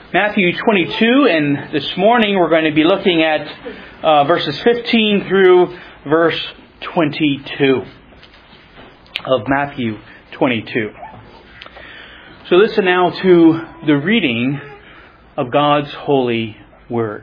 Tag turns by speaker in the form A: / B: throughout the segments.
A: Matthew 22, and this morning we're going to be looking at verses 15 through verse 22 of Matthew 22. So listen now to the reading of God's holy word.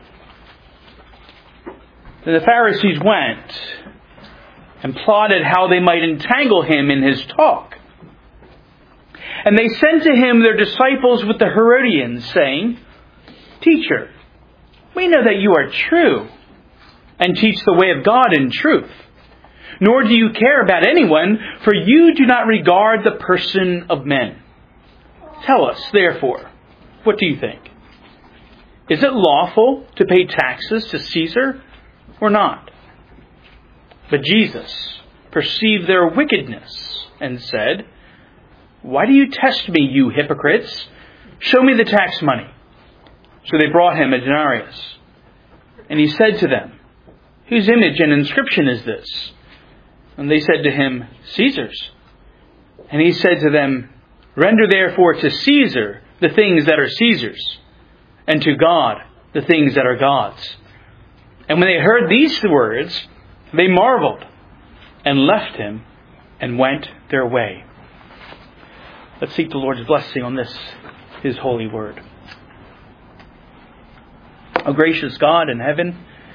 A: The Pharisees went and plotted how they might entangle him in his talk. And they sent to him their disciples with the Herodians, saying, "Teacher, we know that you are true and teach the way of God in truth. Nor do you care about anyone, for you do not regard the person of men. Tell us, therefore, what do you think? Is it lawful to pay taxes to Caesar or not?" But Jesus perceived their wickedness and said, "Why do you test me, you hypocrites? Show me the tax money." So they brought him a denarius. And he said to them, "Whose image and inscription is this?" And they said to him, "Caesar's." And he said to them, "Render therefore to Caesar the things that are Caesar's, and to God the things that are God's." And when they heard these words, they marveled and left him and went their way. Let's seek the Lord's blessing on this, His holy word. O gracious God in heaven,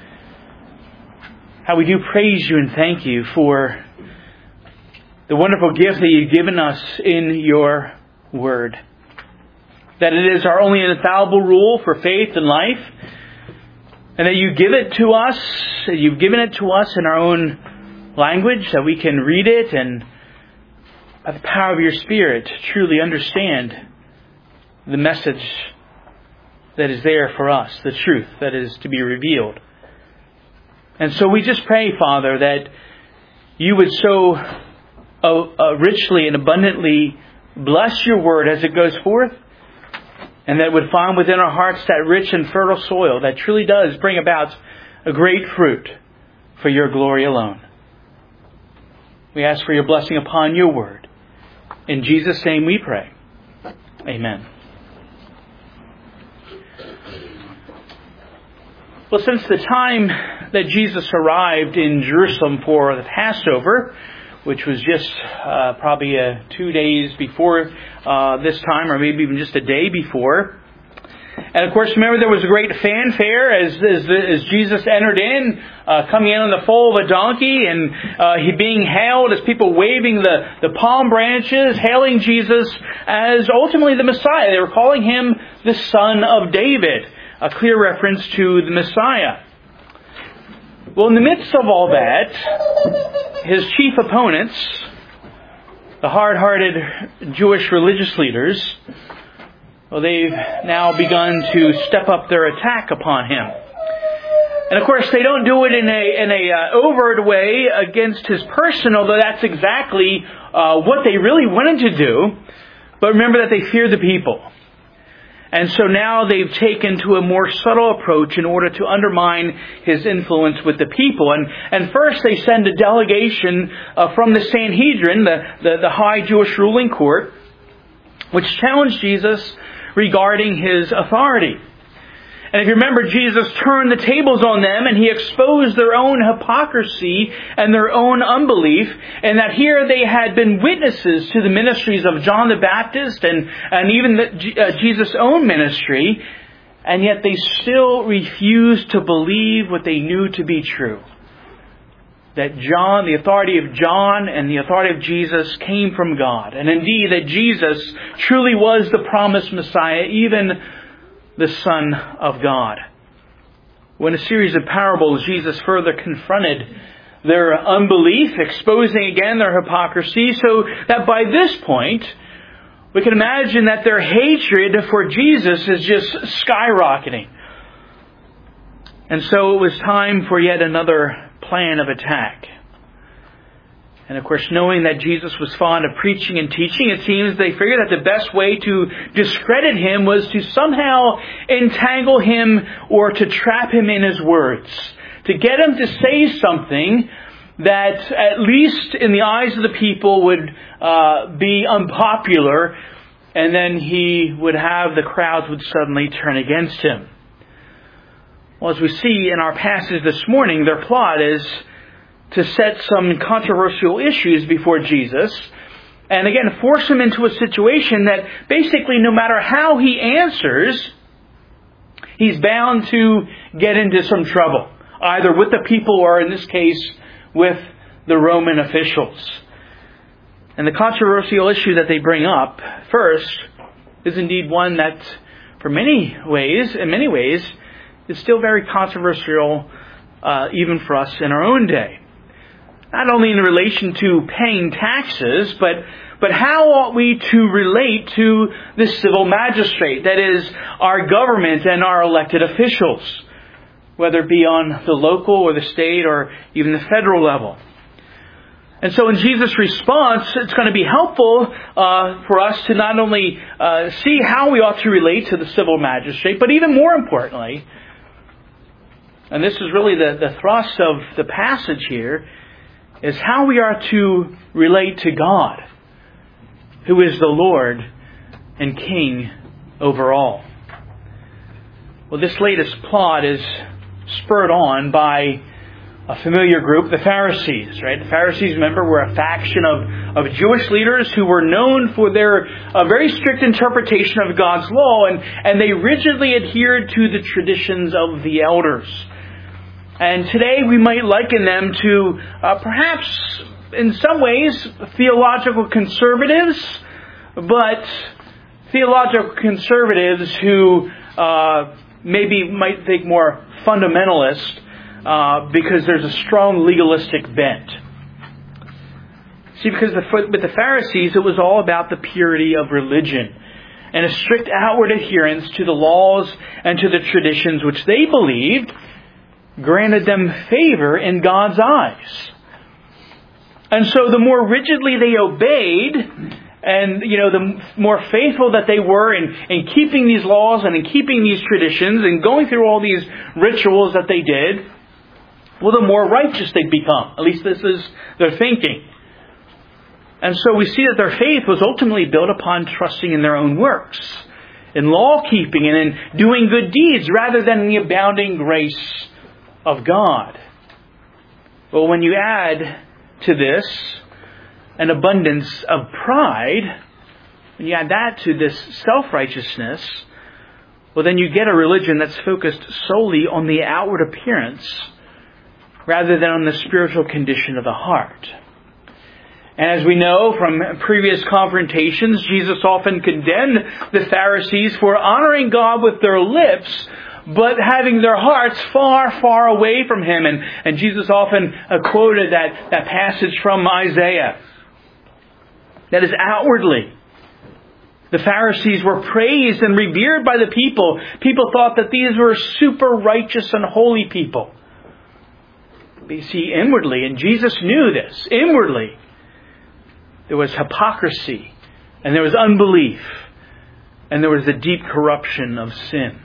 A: how we do praise you and thank you for the wonderful gift that you've given us in your word. That it is our only infallible rule for faith and life. And that you give it to us, that you've given it to us in our own language, that we can read it and by the power of your Spirit truly understand the message that is there for us, the truth that is to be revealed. And so we just pray, Father, that you would so richly and abundantly bless your word as it goes forth, and that it would find within our hearts that rich and fertile soil that truly does bring about a great fruit for your glory alone. We ask for your blessing upon your word. In Jesus' name we pray. Amen. Well, since the time that Jesus arrived in Jerusalem for the Passover, which was just probably 2 days before this time, or maybe even just a day before. And of course, remember there was a great fanfare as Jesus entered in, coming in on the foal of a donkey, and he being hailed as people waving the palm branches, hailing Jesus as ultimately the Messiah. They were calling him the Son of David, a clear reference to the Messiah. Well, in the midst of all that, his chief opponents, the hard-hearted Jewish religious leaders, well, they've now begun to step up their attack upon him. And of course, they don't do it in a overt way against his person, although that's exactly what they really wanted to do. But remember that they fear the people. And so now they've taken to a more subtle approach in order to undermine his influence with the people. And first they send a delegation from the Sanhedrin, the high Jewish ruling court, which challenged Jesus regarding his authority. And if you remember, Jesus turned the tables on them and he exposed their own hypocrisy and their own unbelief, and that here they had been witnesses to the ministries of John the Baptist and even Jesus' own ministry, and yet they still refused to believe what they knew to be true. That John, the authority of John and the authority of Jesus came from God. And indeed that Jesus truly was the promised Messiah, even the Son of God. When a series of parables, Jesus further confronted their unbelief, exposing again their hypocrisy, so that by this point, we can imagine that their hatred for Jesus is just skyrocketing. And so it was time for yet another plan of attack. And of course, knowing that Jesus was fond of preaching and teaching, it seems they figured that the best way to discredit him was to somehow entangle him or to trap him in his words. To get him to say something that, at least in the eyes of the people, would be unpopular and then he would have the crowds would suddenly turn against him. Well, as we see in our passage this morning, their plot is to set some controversial issues before Jesus, and again, force him into a situation that basically no matter how he answers, he's bound to get into some trouble, either with the people or, in this case, with the Roman officials. And the controversial issue that they bring up first is indeed one that, in many ways, is still very controversial, even for us in our own day. Not only in relation to paying taxes, but how ought we to relate to the civil magistrate, that is, our government and our elected officials, whether it be on the local or the state or even the federal level. And so in Jesus' response, it's going to be helpful for us to not only see how we ought to relate to the civil magistrate, but even more importantly, and this is really the thrust of the passage here, is how we are to relate to God, who is the Lord and King over all. Well, this latest plot is spurred on by a familiar group, the Pharisees, right? The Pharisees, remember, were a faction of Jewish leaders who were known for their very strict interpretation of God's law, and they rigidly adhered to the traditions of the elders. And today we might liken them to perhaps in some ways theological conservatives, but theological conservatives who maybe might think more fundamentalist because there's a strong legalistic bent. See, because with the Pharisees, it was all about the purity of religion and a strict outward adherence to the laws and to the traditions which they believed granted them favor in God's eyes. And so the more rigidly they obeyed, and the more faithful that they were in keeping these laws and in keeping these traditions and going through all these rituals that they did, well, the more righteous they'd become. At least this is their thinking. And so we see that their faith was ultimately built upon trusting in their own works, in law-keeping and in doing good deeds rather than in the abounding grace of God. Well, when you add to this an abundance of pride, when you add that to this self-righteousness, well, then you get a religion that's focused solely on the outward appearance rather than on the spiritual condition of the heart. And as we know from previous confrontations, Jesus often condemned the Pharisees for honoring God with their lips, but having their hearts far, far away from Him. And Jesus often quoted that passage from Isaiah. That is, outwardly, the Pharisees were praised and revered by the people. People thought that these were super righteous and holy people. But you see, inwardly, and Jesus knew this, inwardly, there was hypocrisy, and there was unbelief, and there was the deep corruption of sin.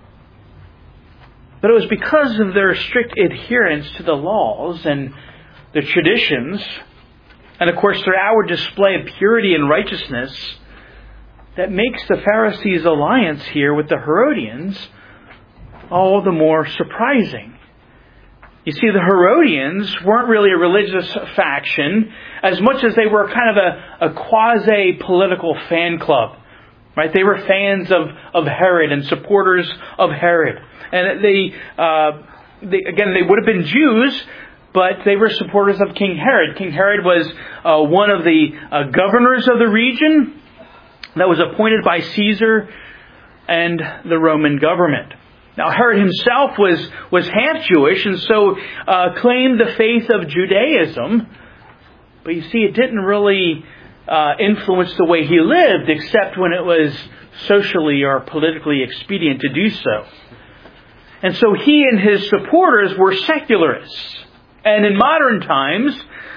A: But it was because of their strict adherence to the laws and the traditions, and of course their outward display of purity and righteousness, that makes the Pharisees' alliance here with the Herodians all the more surprising. You see, the Herodians weren't really a religious faction as much as they were kind of a quasi-political fan club. Right? They were fans of Herod and supporters of Herod. And they would have been Jews, but they were supporters of King Herod. King Herod was one of the governors of the region that was appointed by Caesar and the Roman government. Now, Herod himself was half Jewish and so claimed the faith of Judaism. But you see, it didn't really influence the way he lived, except when it was socially or politically expedient to do so. And so he and his supporters were secularists. And in modern terms,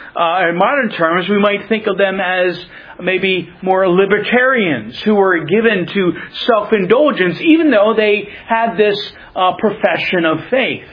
A: we might think of them as maybe more libertarians who were given to self-indulgence, even though they had this profession of faith.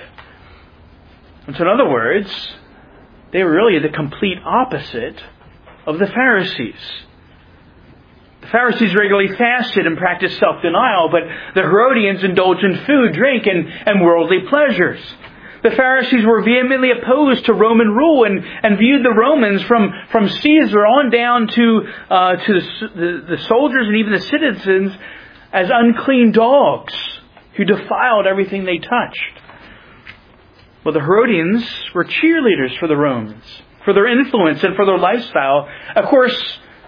A: And so in other words, they were really the complete opposite of the Pharisees. The The Pharisees regularly fasted and practiced self-denial, but the Herodians indulged in food, drink, and worldly pleasures. The Pharisees were vehemently opposed to Roman rule and viewed the Romans from Caesar on down to the soldiers and even the citizens as unclean dogs who defiled everything they touched. Well, the Herodians were cheerleaders for the Romans, for their influence and for their lifestyle. Of course,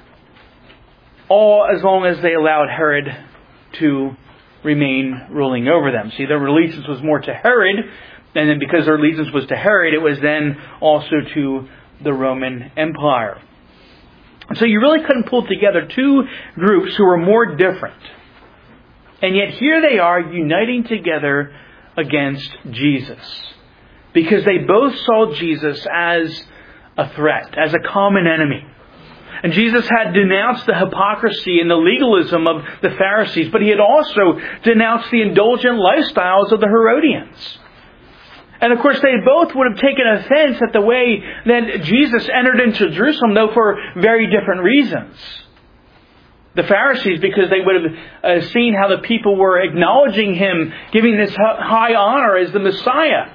A: all as long as they allowed Herod to remain ruling over them. See, their allegiance was more to Herod, and then because their allegiance was to Herod, it was then also to the Roman Empire. So you really couldn't pull together two groups who were more different. And yet here they are uniting together against Jesus. Because they both saw Jesus as a threat, as a common enemy. And Jesus had denounced the hypocrisy and the legalism of the Pharisees, but He had also denounced the indulgent lifestyles of the Herodians. And of course, they both would have taken offense at the way that Jesus entered into Jerusalem, though for very different reasons. The Pharisees, because they would have seen how the people were acknowledging Him, giving this high honor as the Messiah.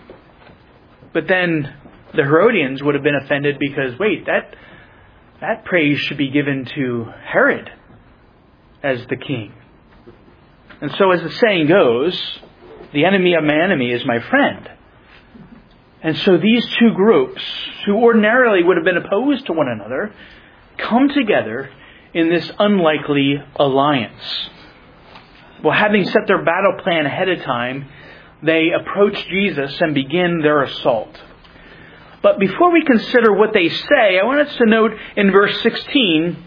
A: But then the Herodians would have been offended because, wait, that praise should be given to Herod as the king. And so as the saying goes, the enemy of my enemy is my friend. And so these two groups, who ordinarily would have been opposed to one another, come together in this unlikely alliance. Well, having set their battle plan ahead of time, they approach Jesus and begin their assault. But before we consider what they say, I want us to note in verse 16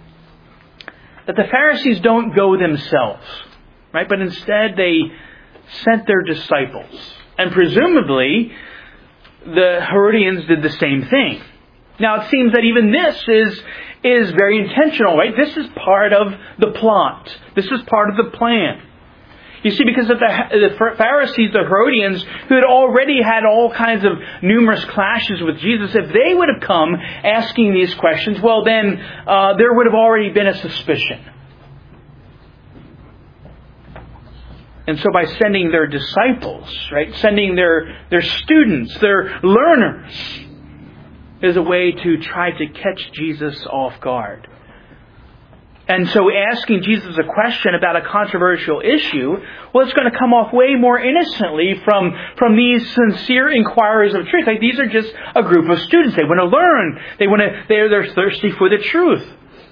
A: that the Pharisees don't go themselves, right? But instead they sent their disciples. And presumably the Herodians did the same thing. Now it seems that even this is very intentional, right? This is part of the plot. This is part of the plan. You see, because of the Pharisees, the Herodians, who had already had all kinds of numerous clashes with Jesus, if they would have come asking these questions, well then there would have already been a suspicion. And so by sending their disciples, right, sending their students, their learners, is a way to try to catch Jesus off guard. And so asking Jesus a question about a controversial issue, well, it's going to come off way more innocently from these sincere inquirers of truth. Like, these are just a group of students. They want to learn. They're thirsty for the truth.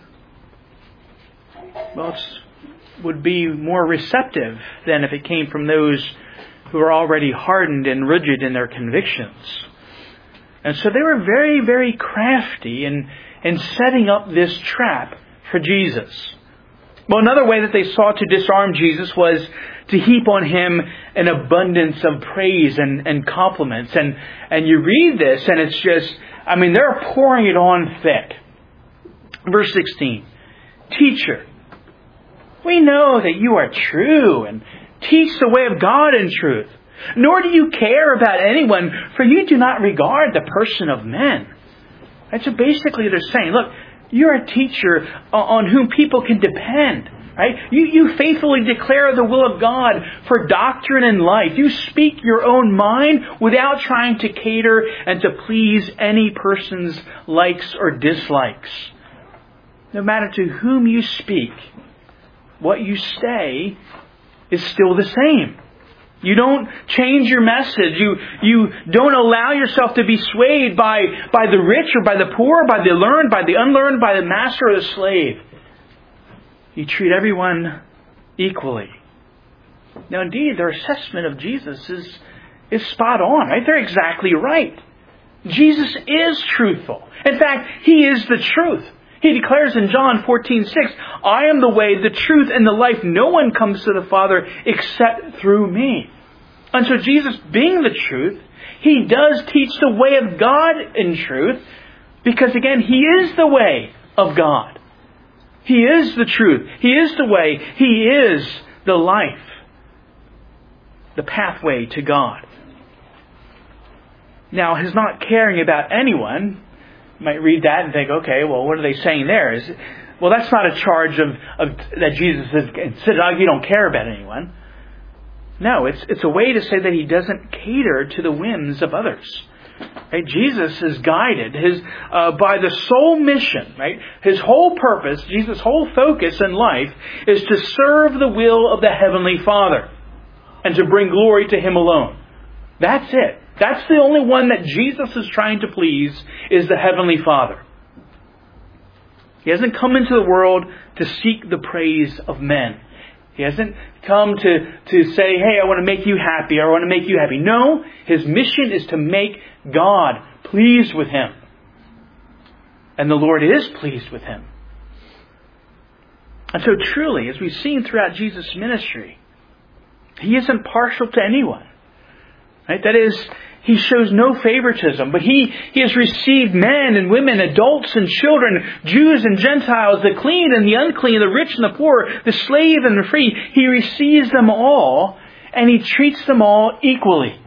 A: Well, it would be more receptive than if it came from those who are already hardened and rigid in their convictions. And so they were very, very crafty in setting up this trap for Jesus. Well, another way that they sought to disarm Jesus was to heap on Him an abundance of praise and compliments. And you read this and it's just, they're pouring it on thick. Verse 16, Teacher, we know that you are true and teach the way of God in truth. Nor do you care about anyone, for you do not regard the person of men. And so basically they're saying, look, you're a teacher on whom people can depend. Right? You faithfully declare the will of God for doctrine and life. You speak your own mind without trying to cater and to please any person's likes or dislikes. No matter to whom you speak, what you say is still the same. You don't change your message. You don't allow yourself to be swayed by the rich or by the poor, by the learned, by the unlearned, by the master or the slave. You treat everyone equally. Now, indeed, their assessment of Jesus is spot on, right? They're exactly right. Jesus is truthful. In fact, He is the truth. He declares in John 14:6, I am the way, the truth, and the life. No one comes to the Father except through me. And so Jesus, being the truth, He does teach the way of God in truth, because again, He is the way of God. He is the truth. He is the way. He is the life. The pathway to God. Now, His not caring about anyone, you might read that and think, okay, well, what are they saying there? Well, that's not a charge of that Jesus has said, you don't care about anyone. No, it's a way to say that He doesn't cater to the whims of others. Right? Jesus is guided by the sole mission, right? His whole purpose, Jesus' whole focus in life is to serve the will of the Heavenly Father and to bring glory to Him alone. That's it. That's the only one that Jesus is trying to please, is the Heavenly Father. He hasn't come into the world to seek the praise of men. He hasn't come to say, hey, I want to make you happy, or I want to make you happy. No, His mission is to make God pleased with Him. And the Lord is pleased with Him. And so truly, as we've seen throughout Jesus' ministry, He isn't partial to anyone. Right? That is, He shows no favoritism, but He has received men and women, adults and children, Jews and Gentiles, the clean and the unclean, the rich and the poor, the slave and the free. He receives them all, and He treats them all equally.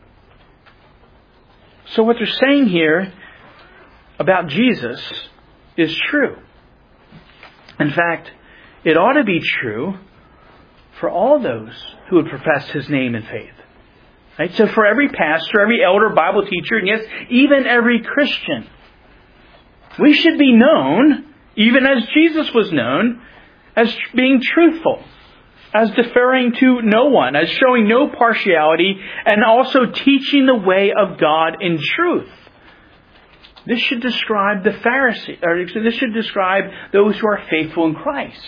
A: So what they're saying here about Jesus is true. In fact, it ought to be true for all those who would profess His name in faith. Right? So for every pastor, every elder, Bible teacher, and yes, even every Christian, we should be known, even as Jesus was known, as being truthful, as deferring to no one, as showing no partiality, and also teaching the way of God in truth. This should describe the Pharisees, or this should describe those who are faithful in Christ.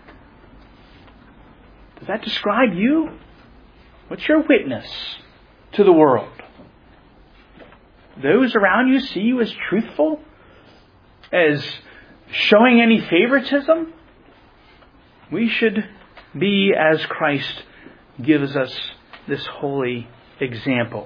A: Does that describe you? What's your witness to the world? Those around you see you as truthful? As showing any favoritism? We should be as Christ gives us this holy example.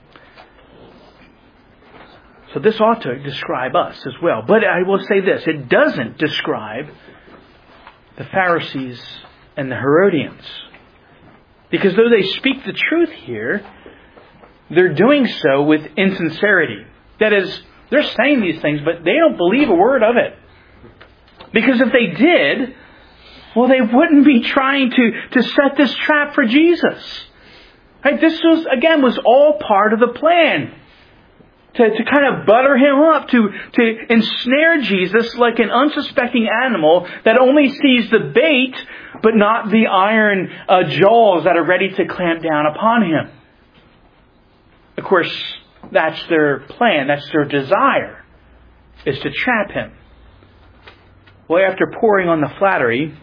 A: So this ought to describe us as well. But I will say this, it doesn't describe the Pharisees and the Herodians. Because though they speak the truth here, they're doing so with insincerity. That is, they're saying these things, but they don't believe a word of it. Because if they did, well, they wouldn't be trying to set this trap for Jesus. Right? This was all part of the plan. To kind of butter Him up, to ensnare Jesus like an unsuspecting animal that only sees the bait, but not the iron jaws that are ready to clamp down upon Him. Of course, that's their plan, that's their desire, is to trap Him. Well, after pouring on the flattery,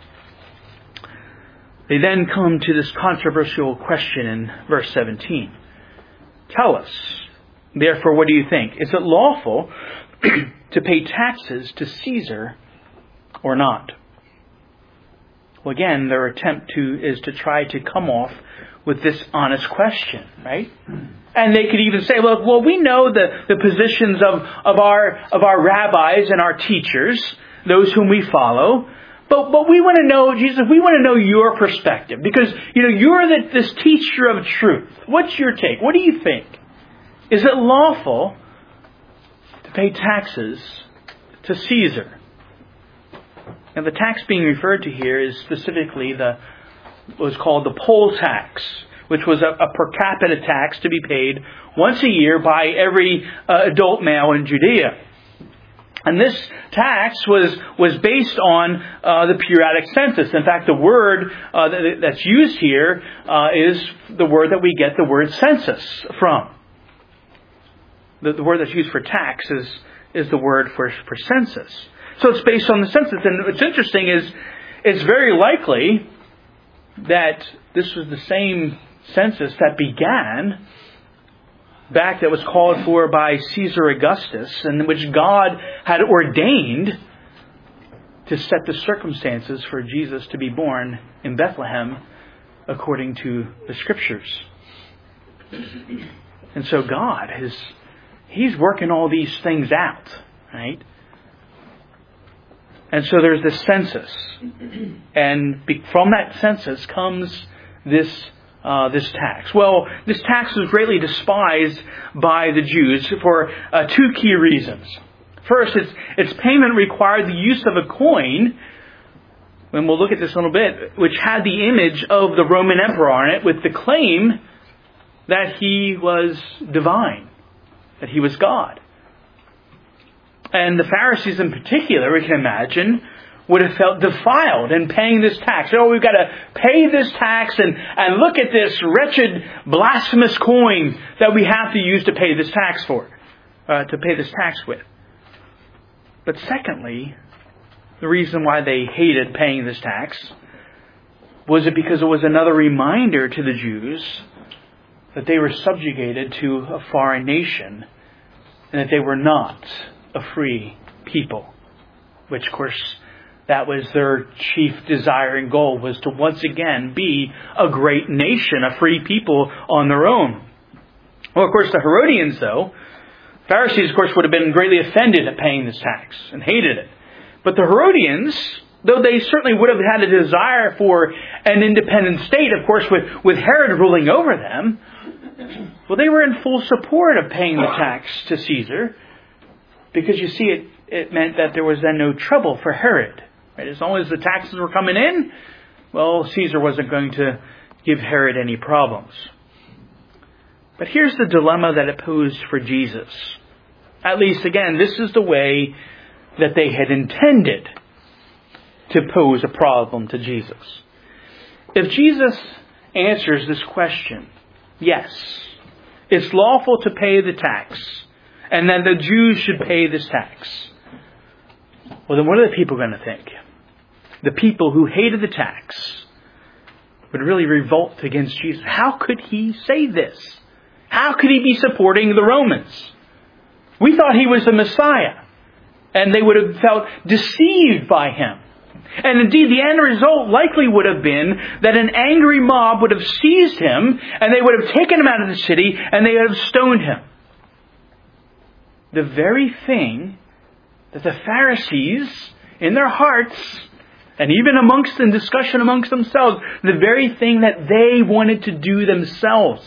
A: they then come to this controversial question in verse 17. Tell us, therefore, what do you think? Is it lawful to pay taxes to Caesar or not? Well, again, their attempt is to try to come off with this honest question, right? And they could even say, well, we know the positions of our rabbis and our teachers, those whom we follow. But we want to know, Jesus, we want to know your perspective. Because, you're this teacher of truth. What's your take? What do you think? Is it lawful to pay taxes to Caesar? Now, the tax being referred to here is specifically what was called the poll tax, which was a per capita tax to be paid once a year by every adult male in Judea. And this tax was based on the periodic census. In fact, the word that's used here is the word that we get the word census from. The word that's used for tax is the word for census. So it's based on the census. And what's interesting is it's very likely that this was the same census that began back, that was called for by Caesar Augustus, and which God had ordained to set the circumstances for Jesus to be born in Bethlehem according to the Scriptures. And so God He's working all these things out, right? And so there's this census. And from that census comes this tax. Well, this tax was greatly despised by the Jews for two key reasons. First, its payment required the use of a coin, and we'll look at this in a little bit, which had the image of the Roman emperor on it with the claim that he was divine, that he was God. And the Pharisees in particular, we can imagine, would have felt defiled in paying this tax. Oh, we've got to pay this tax and look at this wretched, blasphemous coin that we have to use to pay this tax with. But secondly, the reason why they hated paying this tax was it because it was another reminder to the Jews that they were subjugated to a foreign nation and that they were not a free people. Which, of course, that was their chief desire and goal, was to once again be a great nation, a free people on their own. Well, of course, the Herodians, though, Pharisees, of course, would have been greatly offended at paying this tax and hated it. But the Herodians, though they certainly would have had a desire for an independent state, of course, with Herod ruling over them, well, they were in full support of paying the tax to Caesar, because you see, it meant that there was then no trouble for Herod. Right? As long as the taxes were coming in, well, Caesar wasn't going to give Herod any problems. But here's the dilemma that it posed for Jesus. At least, again, this is the way that they had intended to pose a problem to Jesus. If Jesus answers this question, yes, it's lawful to pay the tax, and then the Jews should pay this tax. Well, then what are the people going to think? The people who hated the tax would really revolt against Jesus. How could he say this? How could he be supporting the Romans? We thought he was the Messiah, and they would have felt deceived by him. And indeed, the end result likely would have been that an angry mob would have seized him, and they would have taken him out of the city, and they would have stoned him. The very thing that the Pharisees, in their hearts, and even in discussion amongst themselves, the very thing that they wanted to do themselves.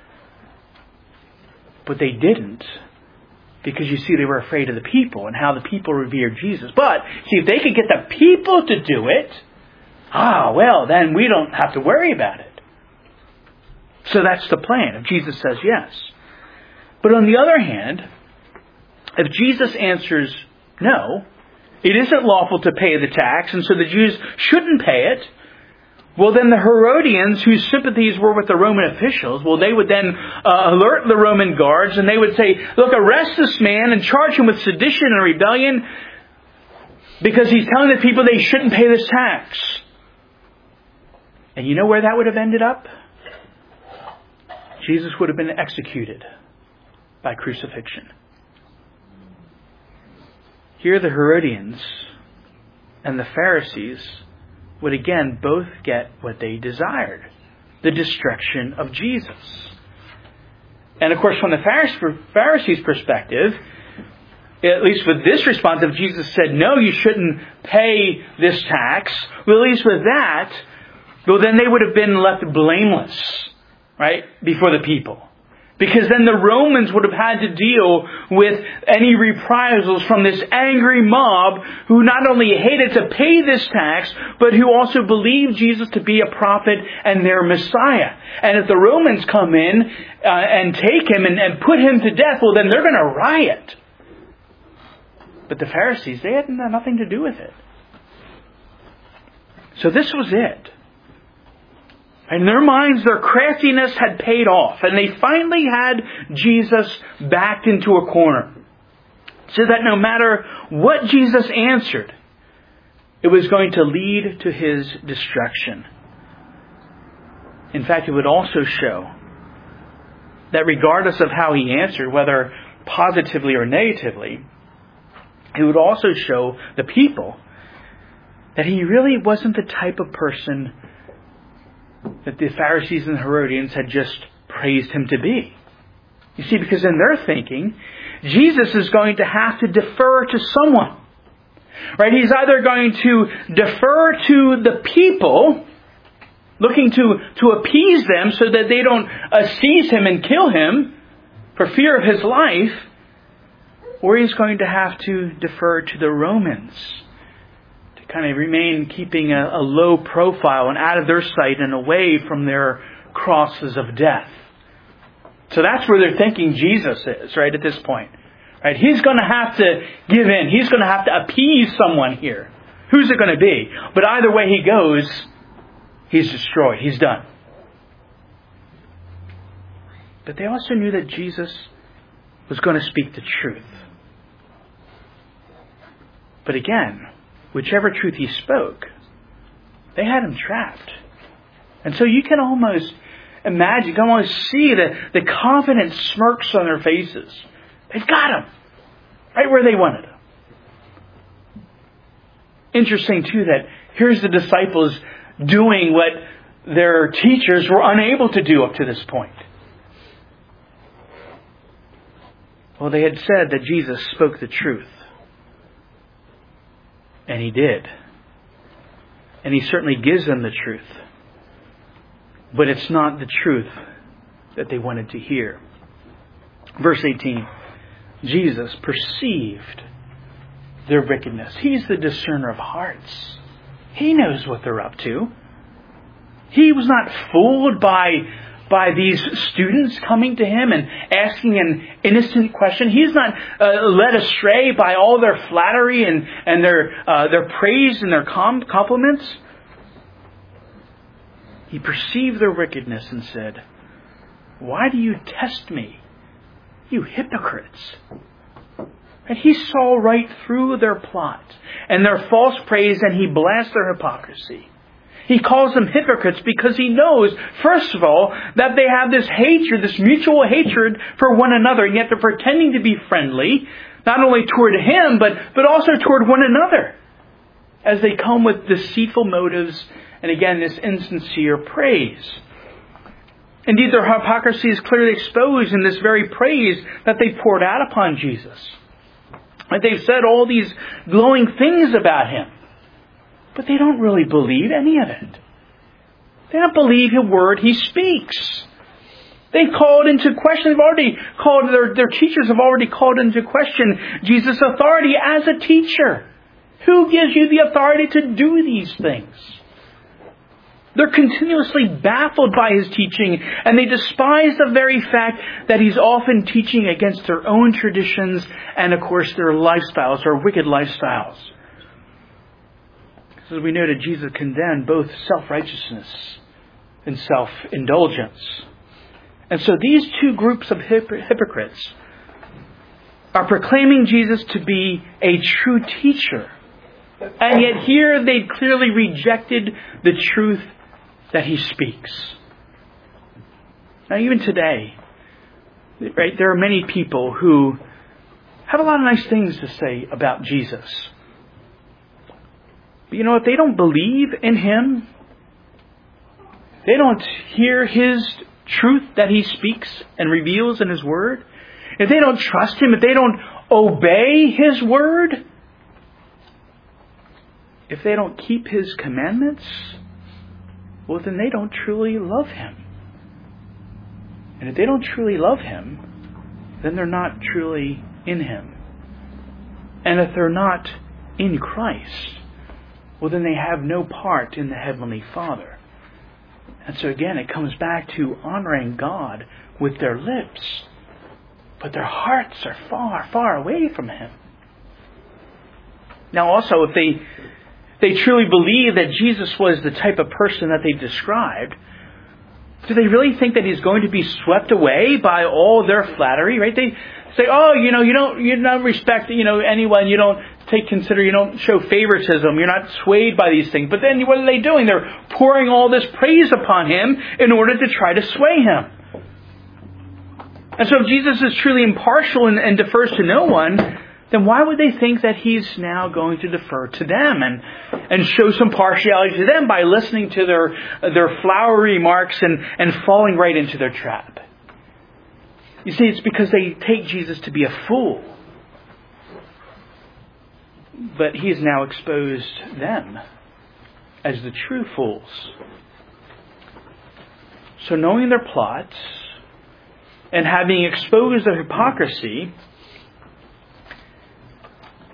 A: But they didn't, because you see, they were afraid of the people and how the people revered Jesus. But, see, if they could get the people to do it, then we don't have to worry about it. So that's the plan, if Jesus says yes. But on the other hand, if Jesus answers no, it isn't lawful to pay the tax, and so the Jews shouldn't pay it, well, then the Herodians, whose sympathies were with the Roman officials, well, they would then alert the Roman guards, and they would say, look, arrest this man and charge him with sedition and rebellion because he's telling the people they shouldn't pay this tax. And you know where that would have ended up? Jesus would have been executed by crucifixion. Here the Herodians and the Pharisees would again both get what they desired, the destruction of Jesus. And of course, from the Pharisees' perspective, at least with this response, if Jesus said, no, you shouldn't pay this tax, well, at least with that, well, then they would have been left blameless, right, before the people. Because then the Romans would have had to deal with any reprisals from this angry mob who not only hated to pay this tax, but who also believed Jesus to be a prophet and their Messiah. And if the Romans come in and take him and put him to death, well, then they're going to riot. But the Pharisees, they had nothing to do with it. So this was it. In their minds, their craftiness had paid off, and they finally had Jesus backed into a corner. So that no matter what Jesus answered, it was going to lead to his destruction. In fact, it would also show that regardless of how he answered, whether positively or negatively, it would also show the people that he really wasn't the type of person that the Pharisees and Herodians had just praised him to be. You see, because in their thinking, Jesus is going to have to defer to someone. Right? He's either going to defer to the people, looking to appease them so that they don't seize him and kill him for fear of his life, or he's going to have to defer to the Romans to kind of remain keeping a low profile and out of their sight and away from their crosses of death. So that's where they're thinking Jesus is, right, at this point. Right? He's going to have to give in. He's going to have to appease someone here. Who's it going to be? But either way he goes, he's destroyed. He's done. But they also knew that Jesus was going to speak the truth. But again, whichever truth he spoke, they had him trapped. And so you can almost imagine, you can almost see the confident smirks on their faces. They've got him right where they wanted him. Interesting too that here's the disciples doing what their teachers were unable to do up to this point. Well, they had said that Jesus spoke the truth. And he did. And he certainly gives them the truth. But it's not the truth that they wanted to hear. Verse 18. Jesus perceived their wickedness. He's the discerner of hearts. He knows what they're up to. He was not fooled by these students coming to him and asking an innocent question. He's not led astray by all their flattery and their praise and their compliments. He perceived their wickedness and said, "Why do you test me, you hypocrites?" And he saw right through their plot and their false praise, and he blasts their hypocrisy. He calls them hypocrites because he knows, first of all, that they have this hatred, this mutual hatred for one another, and yet they're pretending to be friendly, not only toward him, but also toward one another, as they come with deceitful motives, and again, this insincere praise. Indeed, their hypocrisy is clearly exposed in this very praise that they poured out upon Jesus. And they've said all these glowing things about him. But they don't really believe any of it. They don't believe a word he speaks. They've called into question, their teachers have already called into question Jesus' authority as a teacher. Who gives you the authority to do these things? They're continuously baffled by his teaching, and they despise the very fact that he's often teaching against their own traditions and, of course, their lifestyles, their wicked lifestyles. As we noted, Jesus condemned both self-righteousness and self-indulgence. And so these two groups of hypocrites are proclaiming Jesus to be a true teacher. And yet here they clearly rejected the truth that he speaks. Now even today, right, there are many people who have a lot of nice things to say about Jesus. But you know what? They don't believe in him. They don't hear his truth that he speaks and reveals in his word. If they don't trust him, if they don't obey his word, if they don't keep his commandments, well, then they don't truly love him. And if they don't truly love him, then they're not truly in him. And if they're not in Christ, well, then they have no part in the Heavenly Father. And so again, it comes back to honoring God with their lips, but their hearts are far, far away from him. Now also, if they truly believe that Jesus was the type of person that they've described, do they really think that he's going to be swept away by all their flattery? Right? They say, "Oh, you don't respect anyone. You don't you don't show favoritism. You're not swayed by these things." But then what are they doing? They're pouring all this praise upon him in order to try to sway him. And so if Jesus is truly impartial and defers to no one, then why would they think that he's now going to defer to them and show some partiality to them by listening to their flowery remarks and falling right into their trap? You see, it's because they take Jesus to be a fool. But he has now exposed them as the true fools. So knowing their plots and having exposed their hypocrisy,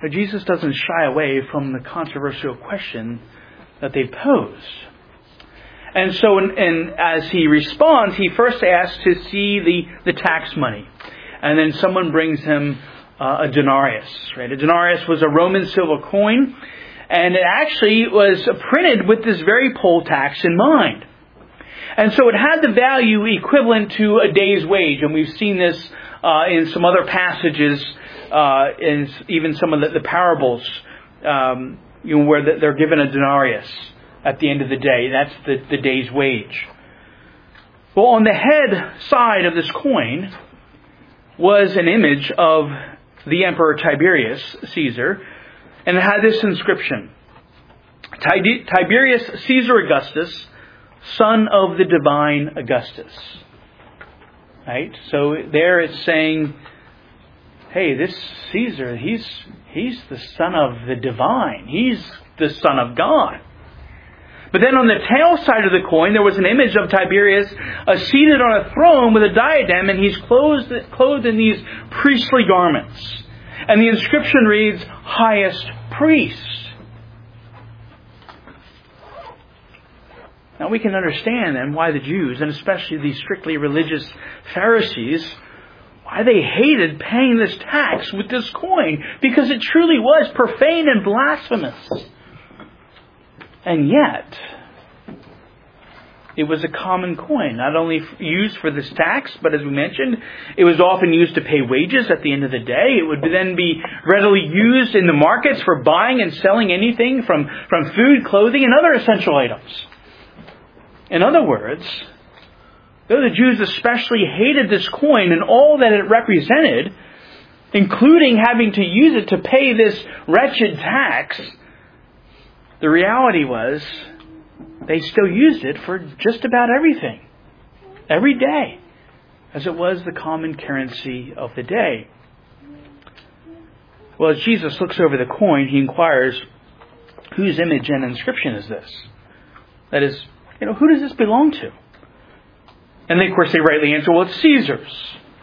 A: But Jesus doesn't shy away from the controversial question that they posed. And so as he responds, he first asks to see the tax money. And then someone brings him a denarius. Right? A denarius was a Roman silver coin. And it actually was printed with this very poll tax in mind. And so it had the value equivalent to a day's wage. And we've seen this in some other passages, in even some of the parables, where they're given a denarius at the end of the day. That's the day's wage. Well, on the head side of this coin was an image of the Emperor Tiberius Caesar, and it had this inscription: Tiberius Caesar Augustus, son of the divine Augustus. Right? So there it's saying, hey, this Caesar, he's the son of the divine. He's the son of God. But then on the tail side of the coin, there was an image of Tiberius seated on a throne with a diadem, and he's clothed in these priestly garments. And the inscription reads, highest priest. Now we can understand then why the Jews, and especially the strictly religious Pharisees, why they hated paying this tax with this coin, because it truly was profane and blasphemous. And yet, it was a common coin, not only used for this tax, but as we mentioned, it was often used to pay wages at the end of the day. It would then be readily used in the markets for buying and selling anything from food, clothing, and other essential items. In other words, though the Jews especially hated this coin and all that it represented, including having to use it to pay this wretched tax, the reality was they still used it for just about everything, every day, as it was the common currency of the day. Well, as Jesus looks over the coin, he inquires, whose image and inscription is this? That is, who does this belong to? And they, of course, they rightly answer, well, it's Caesar's.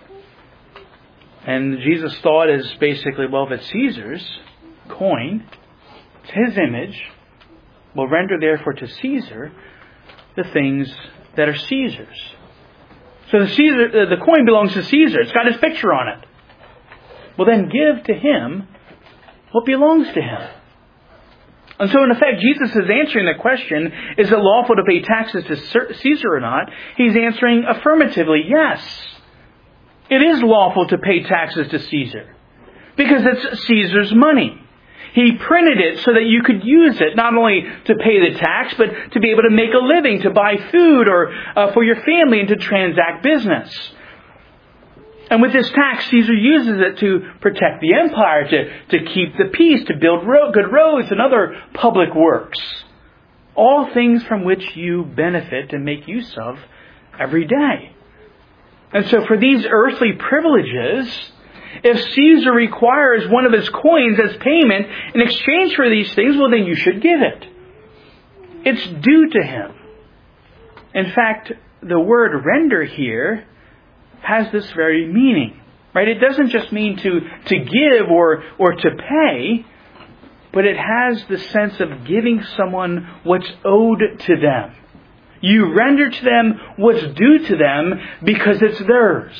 A: And Jesus' thought is basically, well, if it's Caesar's coin, it's his image, will render therefore to Caesar the things that are Caesar's. So the coin belongs to Caesar. It's got his picture on it. Well, then give to him what belongs to him. And so in effect, Jesus is answering the question, is it lawful to pay taxes to Caesar or not? He's answering affirmatively, yes. It is lawful to pay taxes to Caesar, because it's Caesar's money. He printed it so that you could use it, not only to pay the tax, but to be able to make a living, to buy food or for your family, and to transact business. And with this tax, Caesar uses it to protect the empire, to keep the peace, to build good roads and other public works. All things from which you benefit and make use of every day. And so for these earthly privileges, if Caesar requires one of his coins as payment in exchange for these things, well, then you should give it. It's due to him. In fact, the word render here has this very meaning. Right? It doesn't just mean to give or to pay, but it has the sense of giving someone what's owed to them. You render to them what's due to them because it's theirs.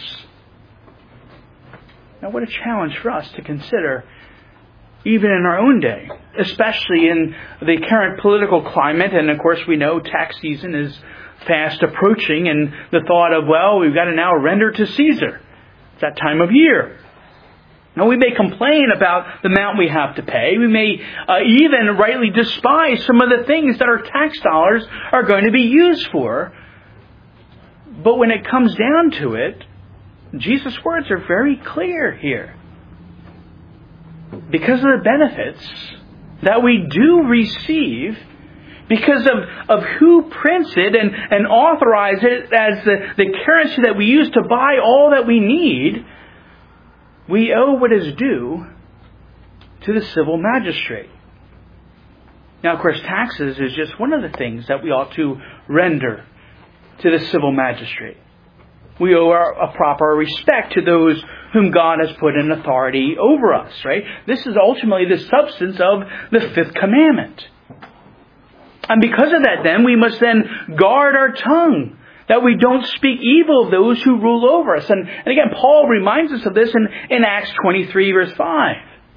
A: Now, what a challenge for us to consider even in our own day, especially in the current political climate. And of course, we know tax season is fast approaching, and the thought of, well, we've got to now render to Caesar. It's that time of year. Now, we may complain about the amount we have to pay. We may even rightly despise some of the things that our tax dollars are going to be used for. But when it comes down to it, Jesus' words are very clear here. Because of the benefits that we do receive, because of who prints it and authorizes it as the currency that we use to buy all that we need, we owe what is due to the civil magistrate. Now, of course, taxes is just one of the things that we ought to render to the civil magistrate. we owe a proper respect to those whom God has put in authority over us, right? This is ultimately the substance of the fifth commandment. And because of that, then, we must then guard our tongue, that we don't speak evil of those who rule over us. And again, Paul reminds us of this in Acts 23, verse 5.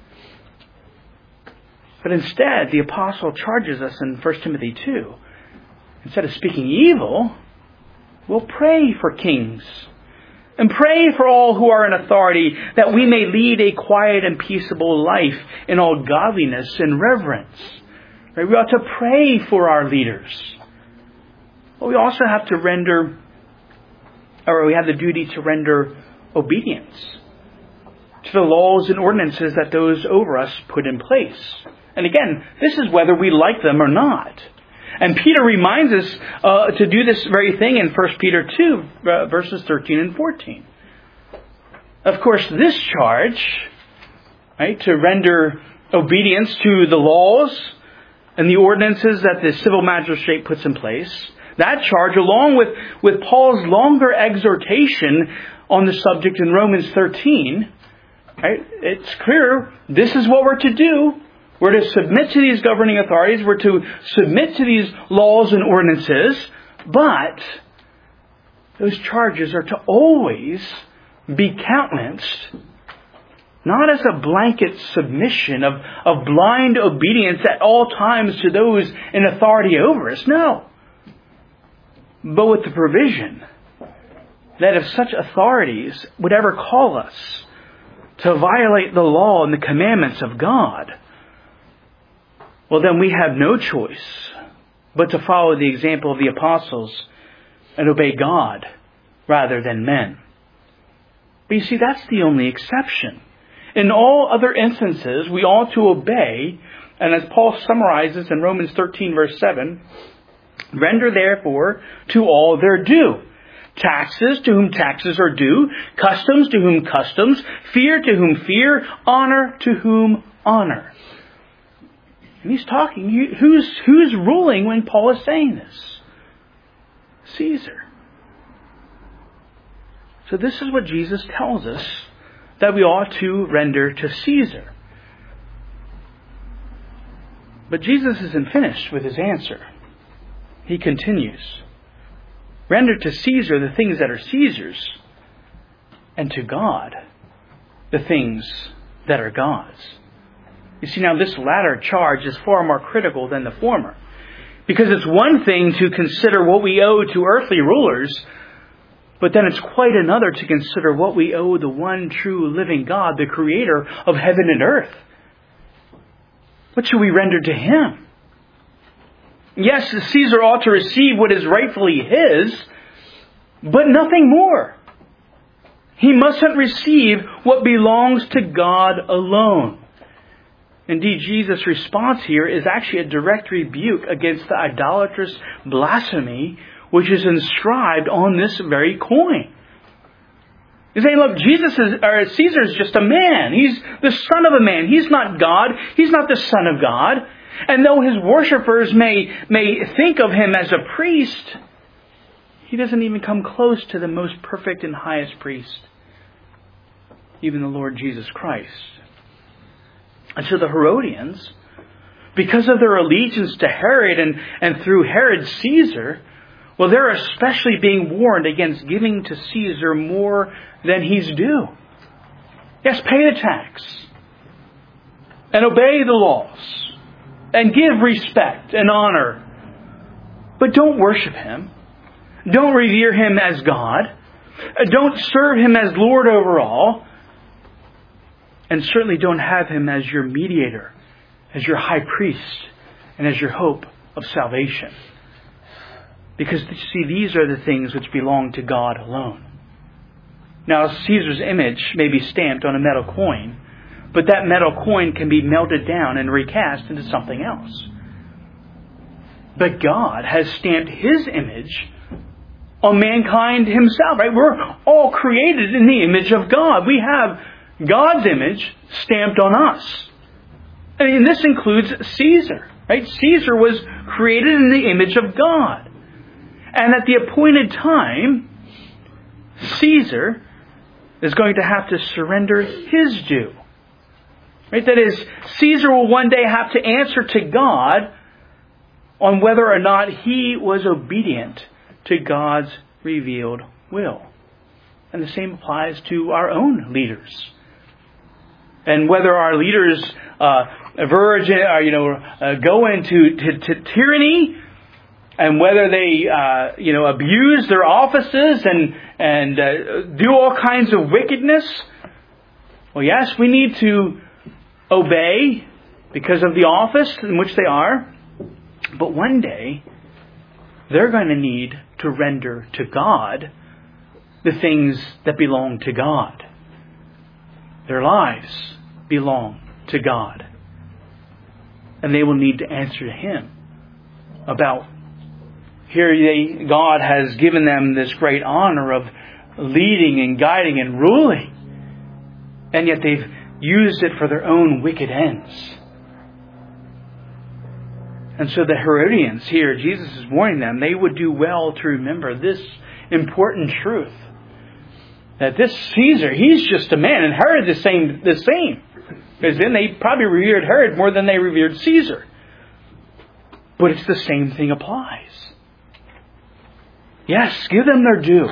A: But instead, the apostle charges us in 1 Timothy 2. Instead of speaking evil, we'll pray for kings and pray for all who are in authority, that we may lead a quiet and peaceable life in all godliness and reverence. Right? We ought to pray for our leaders. But we also have to we have the duty to render obedience to the laws and ordinances that those over us put in place. And again, this is whether we like them or not. And Peter reminds us to do this very thing in 1 Peter 2, verses 13 and 14. Of course, this charge, right, to render obedience to the laws and the ordinances that the civil magistrate puts in place, that charge, along with Paul's longer exhortation on the subject in Romans 13, right, it's clear this is what we're to do. We're to submit to these governing authorities. We're to submit to these laws and ordinances. But those charges are to always be countenanced, not as a blanket submission of blind obedience at all times to those in authority over us. No. But with the provision that if such authorities would ever call us to violate the law and the commandments of God, well, then we have no choice but to follow the example of the apostles and obey God rather than men. But you see, that's the only exception. In all other instances, we ought to obey, and as Paul summarizes in Romans 13, verse 7, render therefore to all their due. Taxes to whom taxes are due, customs to whom customs, fear to whom fear, honor to whom honor. And he's talking, who's ruling when Paul is saying this? Caesar. So this is what Jesus tells us that we ought to render to Caesar. But Jesus isn't finished with his answer. He continues, render to Caesar the things that are Caesar's, and to God the things that are God's. You see, now this latter charge is far more critical than the former. Because it's one thing to consider what we owe to earthly rulers, but then it's quite another to consider what we owe the one true living God, the creator of heaven and earth. What should we render to him? Yes, Caesar ought to receive what is rightfully his, but nothing more. He mustn't receive what belongs to God alone. Indeed, Jesus' response here is actually a direct rebuke against the idolatrous blasphemy which is inscribed on this very coin. He's saying, look, Caesar is just a man. He's the son of a man. He's not God. He's not the Son of God. And though his worshippers may think of him as a priest, he doesn't even come close to the most perfect and highest priest, even the Lord Jesus Christ. And so the Herodians, because of their allegiance to Herod and through Herod Caesar, well, they're especially being warned against giving to Caesar more than he's due. Yes, pay the tax and obey the laws and give respect and honor. But don't worship him. Don't revere him as God. Don't serve him as Lord over all. And certainly don't have him as your mediator, as your high priest, and as your hope of salvation. Because, you see, these are the things which belong to God alone. Now, Caesar's image may be stamped on a metal coin, but that metal coin can be melted down and recast into something else. But God has stamped his image on mankind himself. Right? We're all created in the image of God. We have God's image stamped on us. I mean, this includes Caesar. Right? Caesar was created in the image of God. And at the appointed time, Caesar is going to have to surrender his due. Right? That is, Caesar will one day have to answer to God on whether or not he was obedient to God's revealed will. And the same applies to our own leaders. And whether our leaders go into tyranny, and whether they abuse their offices and do all kinds of wickedness, well, yes, we need to obey because of the office in which they are. But one day, they're going to need to render to God the things that belong to God. Their lives belong to God. And they will need to answer to Him about, God has given them this great honor of leading and guiding and ruling. And yet they've used it for their own wicked ends. And so the Herodians here, Jesus is warning them, they would do well to remember this important truth. That this Caesar, he's just a man, and Herod the same. Because then they probably revered Herod more than they revered Caesar. But it's the same thing applies. Yes, give them their due.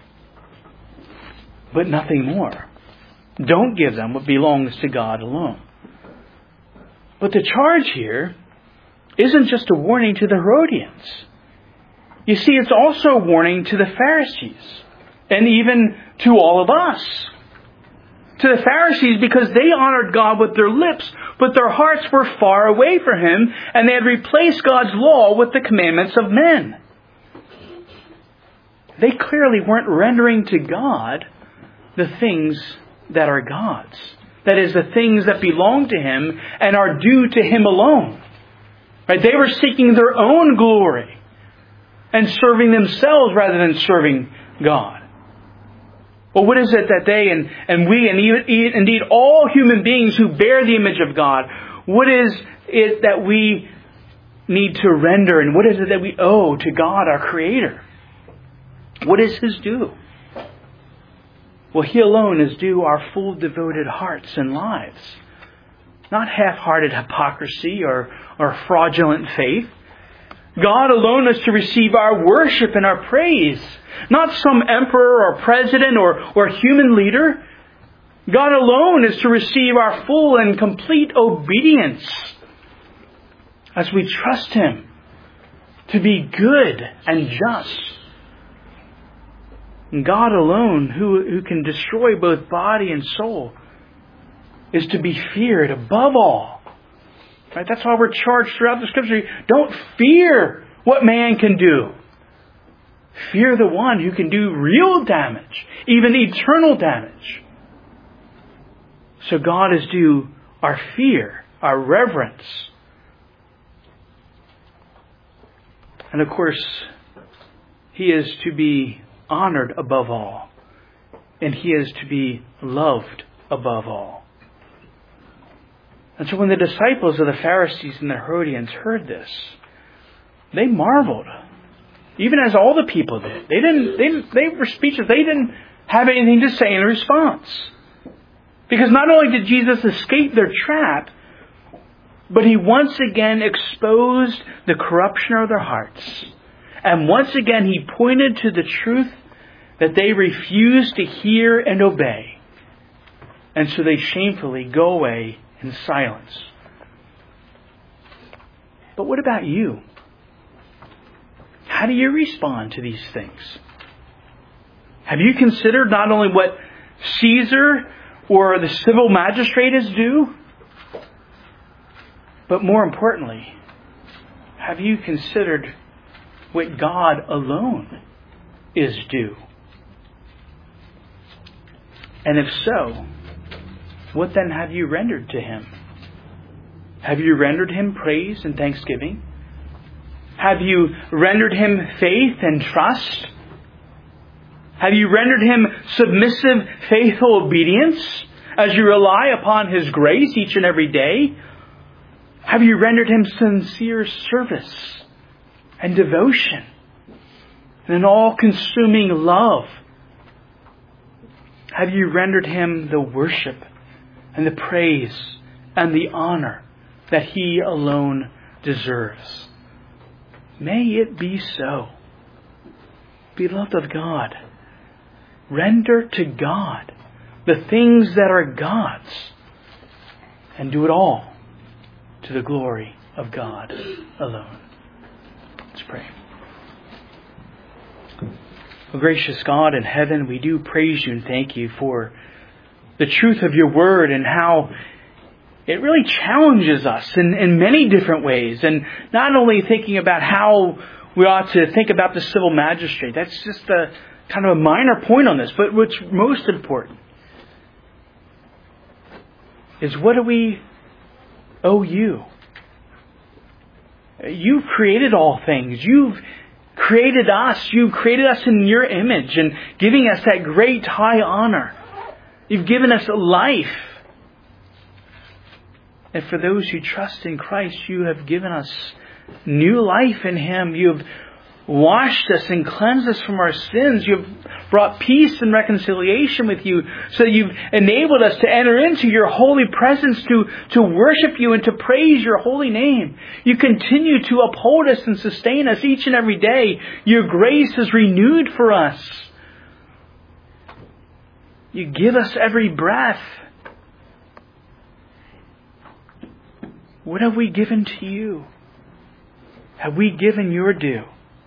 A: But nothing more. Don't give them what belongs to God alone. But the charge here isn't just a warning to the Herodians. You see, it's also a warning to the Pharisees. And even to all of us. To the Pharisees, because they honored God with their lips, but their hearts were far away from Him, and they had replaced God's law with the commandments of men. They clearly weren't rendering to God the things that are God's. That is, the things that belong to Him and are due to Him alone. Right? They were seeking their own glory and serving themselves rather than serving God. Well, what is it that they and we and even, indeed all human beings who bear the image of God, what is it that we need to render, and what is it that we owe to God, our Creator? What is His due? Well, He alone is due our full devoted hearts and lives. Not half-hearted hypocrisy or fraudulent faith. God alone is to receive our worship and our praise. Not some emperor or president or human leader. God alone is to receive our full and complete obedience as we trust Him to be good and just. And God alone, who can destroy both body and soul, is to be feared above all. Right? That's why we're charged throughout the Scripture. Don't fear what man can do. Fear the one who can do real damage, even eternal damage. So God is due our fear, our reverence. And of course, He is to be honored above all. And He is to be loved above all. And so when the disciples of the Pharisees and the Herodians heard this, they marveled. Even as all the people did. They were speechless. They didn't have anything to say in response. Because not only did Jesus escape their trap, but He once again exposed the corruption of their hearts. And once again He pointed to the truth that they refused to hear and obey. And so they shamefully go away in silence. But what about you? How do you respond to these things? Have you considered not only what Caesar or the civil magistrate is due, but more importantly, have you considered what God alone is due? And if so, what then have you rendered to Him? Have you rendered Him praise and thanksgiving? Have you rendered Him faith and trust? Have you rendered Him submissive, faithful obedience as you rely upon His grace each and every day? Have you rendered Him sincere service and devotion and an all-consuming love have you rendered him the worship and the praise and the honor that he alone deserves. May it be so. Beloved of God, render to God the things that are God's, and do it all to the glory of God alone. Let's pray. Oh, gracious God in heaven, we do praise you and thank you for the truth of your word and how it really challenges us in many different ways. And not only thinking about how we ought to think about the civil magistrate. That's just a kind of a minor point on this. But what's most important is, what do we owe you? You've created all things. You've created us. You've created us in your image and giving us that great high honor. You've given us life. And for those who trust in Christ, you have given us new life in Him. You have washed us and cleansed us from our sins. You have brought peace and reconciliation with you, so that you've enabled us to enter into your holy presence, to worship you and to praise your holy name. You continue to uphold us and sustain us each and every day. Your grace is renewed for us. You give us every breath. What have we given to you? Have we given your due?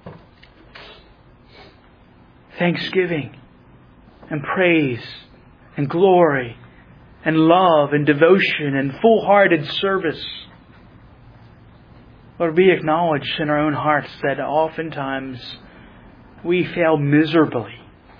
A: Thanksgiving and praise and glory and love and devotion and full-hearted service. Lord, we acknowledge in our own hearts that oftentimes we fail miserably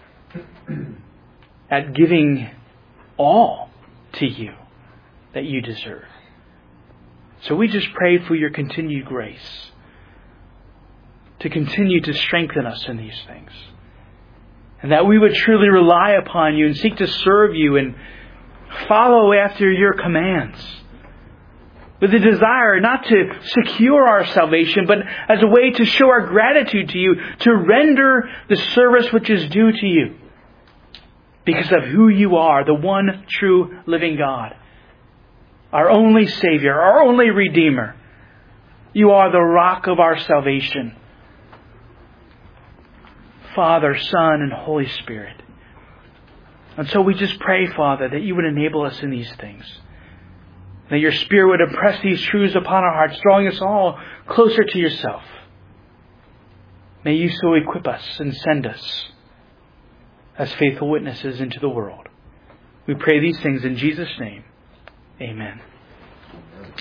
A: at giving all to you that you deserve. So we just pray for your continued grace to continue to strengthen us in these things. And that we would truly rely upon you and seek to serve you and follow after your commands, with a desire not to secure our salvation, but as a way to show our gratitude to you, to render the service which is due to you, because of who you are, the one true living God, our only Savior, our only Redeemer. You are the rock of our salvation. Father, Son, and Holy Spirit. And so we just pray, Father, that you would enable us in these things. That your Spirit would impress these truths upon our hearts, drawing us all closer to yourself. May you so equip us and send us as faithful witnesses into the world. We pray these things in Jesus' name. Amen.